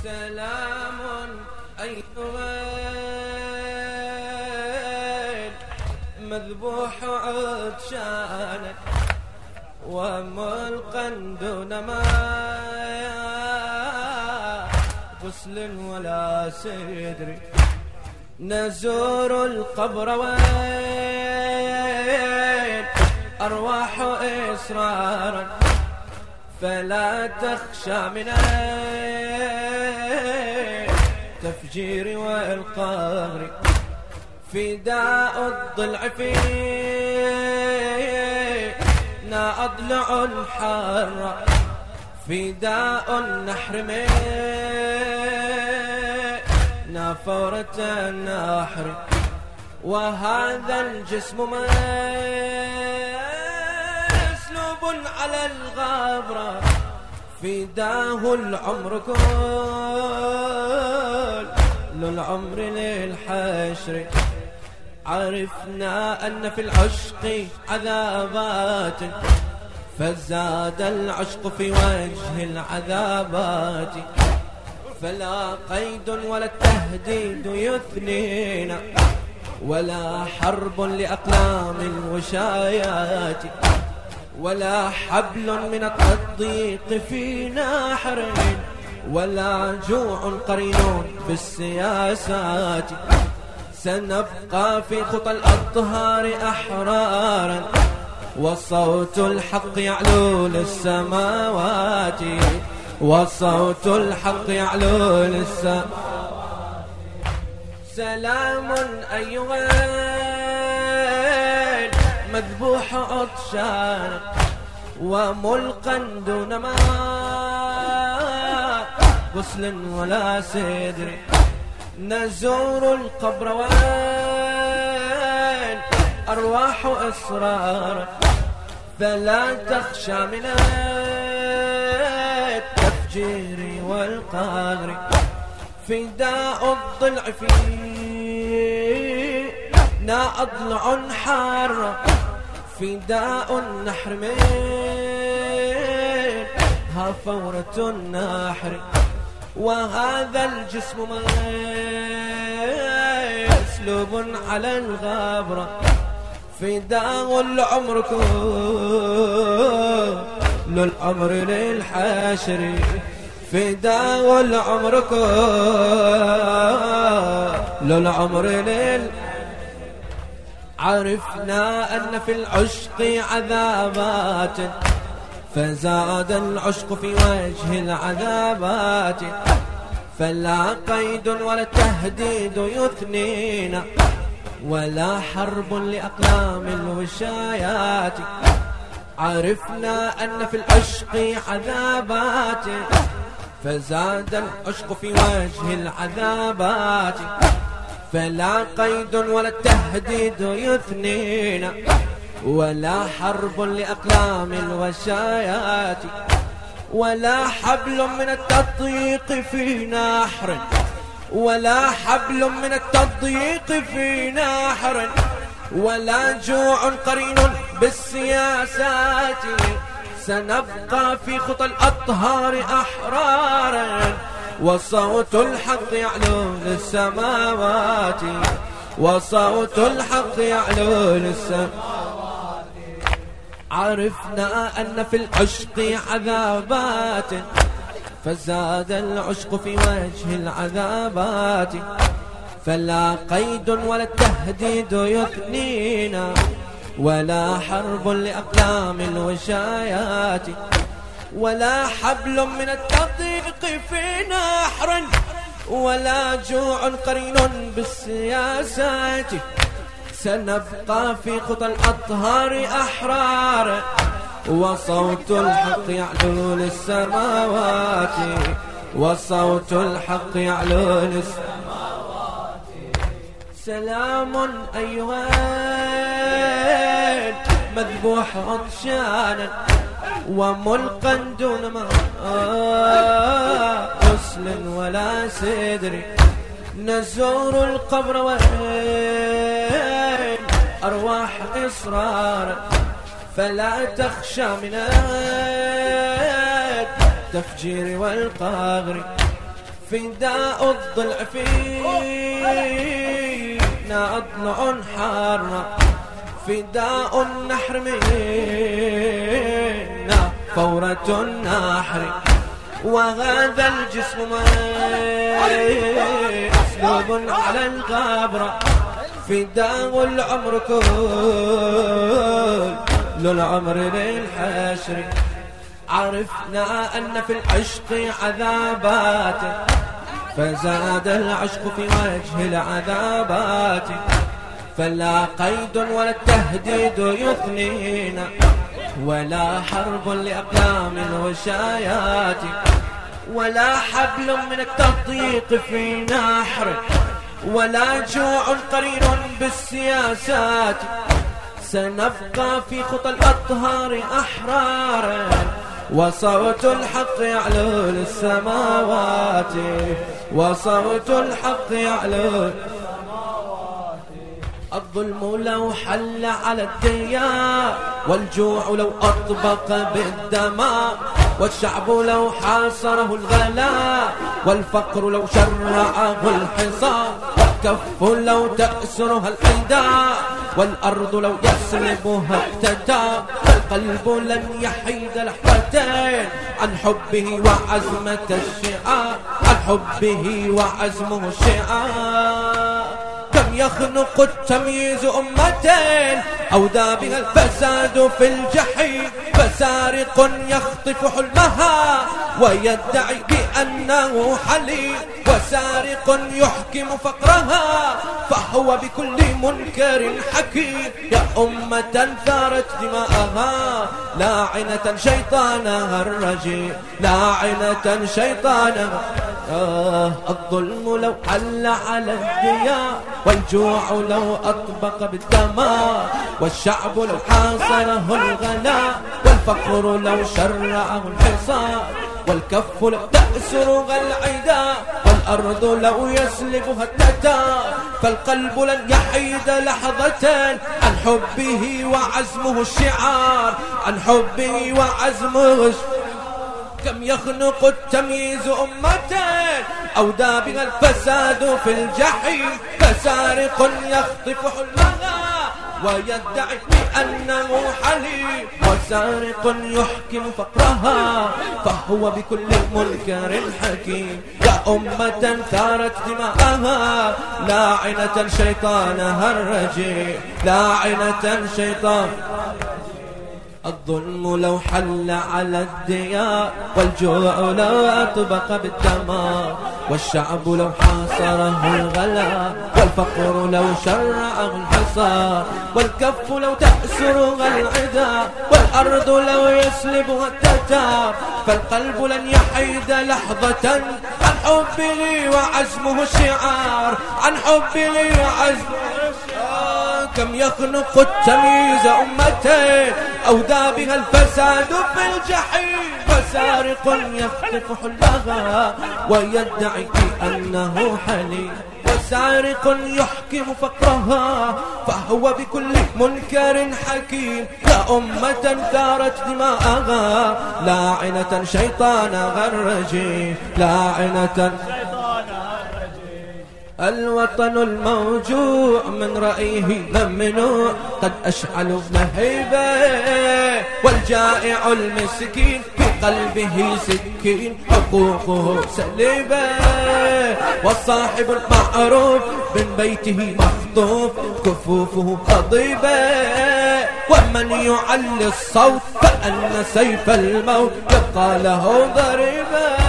سلام أيها مذبوح عطشانك وملقا دون ما غسل ولا سدر نزور القبر وين أرواح إصرارا فلا تخشى من التفجير والقهر فداء الضلع فينا أضلع الحر فداء النحر منا فورة النحر وهذا الجسم مسلوب على الغبرة فداه العمر كل العمر للحشر عرفنا أن في العشق عذابات فزاد العشق في وجه العذابات فلا قيد ولا التهديد يثنينا ولا حرب لأقلام الوشايات ولا حبل من التضييق في نحر ولا جوع قرين بالسياسات سنبقى في خطى الأطهار أحرارا وصوت الحق يعلو للسماوات وصوت الحق يعلو للسماوات سلام أيها مذبوح عطشان وملقا دون ما غسل ولا سدر نزور القبر وين أرواح إصرار فلا تخشى من التفجير والقهر فداء الضلع فينا أضلع حار فداء النحر منها فورة النحر وهذا الجسم مسلوب على الغبرة فداء العمر كل الأمر للحشر فداء العمر كل العمر عرفنا أن في العشق عذابات فزاد العشق في وجه العذابات فلا قيد ولا تهديد يثنينا ولا حرب لأقلام الوشايات عرفنا أن في العشق عذابات فزاد العشق في وجه العذابات فلا قيد ولا التهديد يثنينا ولا حرب لأقلام الوشايات ولا حبل من التضييق في نحر ولا حبل من التضييق في نحر ولا جوع قرين بالسياسات سنبقى في خطى الأطهار أحرارا وصوت الحق يعلو للسماوات وصوت الحق يعلو للسماوات عرفنا أن في العشق عذابات فزاد العشق في وجه العذابات فلا قيد ولا التهديد يثنينا ولا حرب لأقلام الوشايات ولا حبل من التضييق في نحر ولا جوع قرين بالسياسات سنبقى في خطى الأطهار أحرار وصوت الحق يعلو للسماوات وصوت الحق يعلو للسماوات سلام أيها مذبوح عطشانا وملقا دون ما غسل ولا سدر نزور القبر وين أرواح إصرارا فلا تخشى من التفجير والقهر فداء الضلع فينا أضلع حارة، فداء النحر منا فورة النحر، وهذا الجسم مسلوب على الغبرة، فداء العمر كل العمر للحشر. عرفنا أن في العشق عذابات، فزاد العشق في وجه العذابات، فلا قيد ولا التهديد يثنينا، ولا حرب لأقلام وشايات، ولا حبل من التضييق في نحر، ولا جوع قرين بالسياسات. سنبقى في خطى الأطهار أحرارا، وصوت الحق يعلو للسماوات، وصوت الحق يعلو. الظلم لو حل على الديار، والجوع لو أطبق بالدماء، والشعب لو حاصره الغلاء، والفقر لو شرعه الحصار، والكف لو تأسرها الحداء، والأرض لو يسلبها التتار، والقلب لن يحيد لحظتين عن حبه وعزمة الشعار، عن حبه وعزمه الشعار. كم يخنق التمييز أمتين أودى بها الفساد في الجحيم، فسارق يخطف حلمها ويدعي بأنه حليم، وسارق يحكم فقرها فهو بكل منكر حكيم. يا أمة ثارت دماءها لاعنة شيطانها الرجيم، لاعنة شيطانها. الظلم لو حل على الديار، والجوع لو أطبق بالدمار، والشعب لو حاصره الغلاء، والفقر لو شرعه الحصار، والكف لو تأسرها العداء، والأرض لو يسلبها التتار، فالقلب لن يحيد لحظة عن حبه وعزمه الشعار، عن حبه وعزمه. كم يخنق التمييز أمتين أودى بها الفساد في الجحيم، فسارق يخطف حلمها ويدعي بأنه حليم، وسارق يحكم فقرها فهو بكل منكر حكيم. يا أمة ثارت دماءها لاعنة شيطانها الرجيم، لاعنة شيطان. الظلم لو حل على الديار، والجوع لو أطبق بالدمار، والشعب لو حاصره الغلا، والفقر لو شرعه الحصار، والكف لو تأسرها العدا، والأرض لو يسلبها التتار، فالقلب لن يحيد لحظة عن حبه وعزمه الشعار، عن حبه وعزمه. كم يخنق التمييز أمتين أودى بها الفساد في الجحيم، فسارق يخطف حلمها ويدعي بأنه حليم، وسارق يحكم فقرها فهو بكل منكر حكيم. يا أمة ثارت دماءها لاعنة شيطانها الرجيم، لاعنة. الوطن الموجوع من رأيه ممنوع، قد أشعلوا لهيبه، والجائع المسكين في قلبه سكين حقوقه سليبه، والصاحب المعروف من بيته مخطوف كفوفه خضيبه، ومن يعلي الصوت فأن سيف الموت يبقى له ضريبه.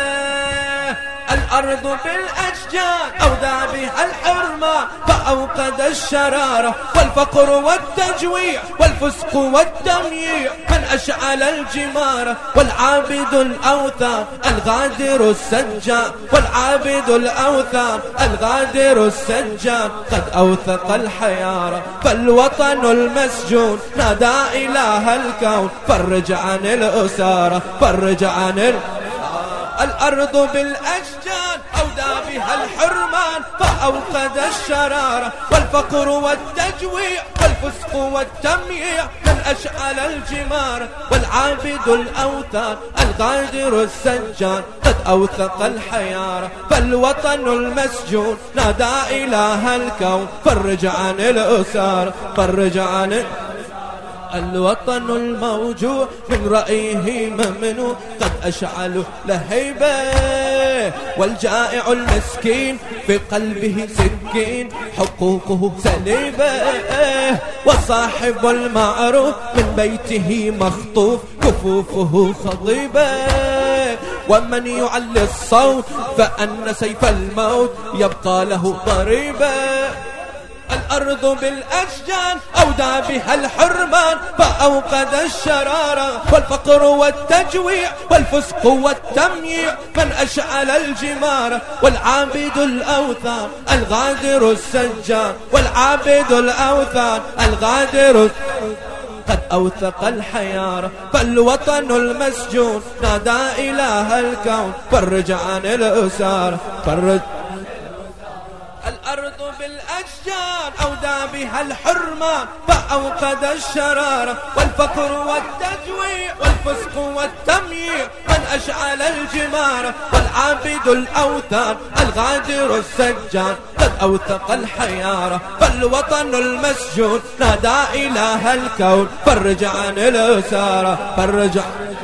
الأرض بالأشجار أودى بها الحرمة فأوقد الشرارة، والفقر والتجويع والفسق والتمييع من أشعل الجمارة، والعابد الأوثان الغادر السجار، والعابد الأوثان الغادر السجار قد أوثق الحيارة، فالوطن المسجون نادى إله الكون فرج عن الأسارة، فرج عن الأرض بالأشجان أودى بها الحرمان فأوقد الشرارة والفقر والتجويع والفسق والتمييع من أشعل الجمار والعابد الأوثان الغادر السجان قد أوثق الحيارة فالوطن المسجون نادى إله الكون فرج عن الأسار فرج عن الوطن الموجوع من رأيه ممنوع قد أشعل لهيبة والجائع المسكين في قلبه سكين حقوقه سليبة وصاحب المعروف من بيته مخطوف كفوفه خضيبة ومن يعلي الصوت فأن سيف الموت يبقى له ضريبة الأرض بالأشجان أودى بها الحرمان فأوقد الشرارة والفقر والتجويع والفسق والتمييع من أشعل الجمارة والعابد الأوثان الغادر السجان والعابد الأوثان الغادر قد أوثق الحيارة فالوطن المسجون نادى إله الكون فرج عن الأسارة فرج الأرض بالأشجان أودى بها الحرمان فأوقد الشرارة والفقر والتجويع والفسق والتمييع من أشعل الجمارة والعابد الأوثان الغادر السجان قد أوثق الحيارة فالوطن المسجون نادى إله الكون فرج عن الأسارة فرج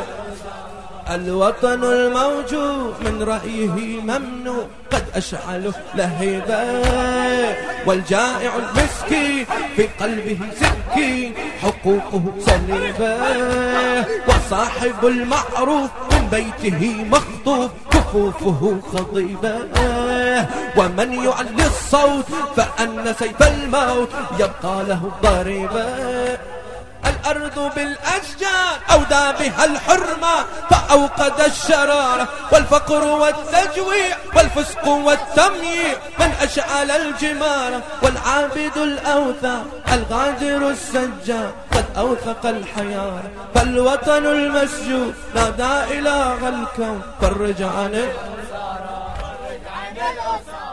الوطن الموجود من رأيه ممنوع قد أشعله لهيبة والجائع المسكين في قلبه سكين حقوقه سليبة وصاحب المعروف من بيته مخطوف كفوفه خضيبة ومن يعلي الصوت فأن سيف الموت يبقى له ضريبة الأرض بالأشجان أودى بها الحرمان فأوقد الشرارة والفقر والتجويع والفسق والتمييع من أشعل الجمارة والعابد الأوثان الغادر السجان قد أوثق الحيارة فالوطن المسجون نادى إله الكون فرج عن الأسارة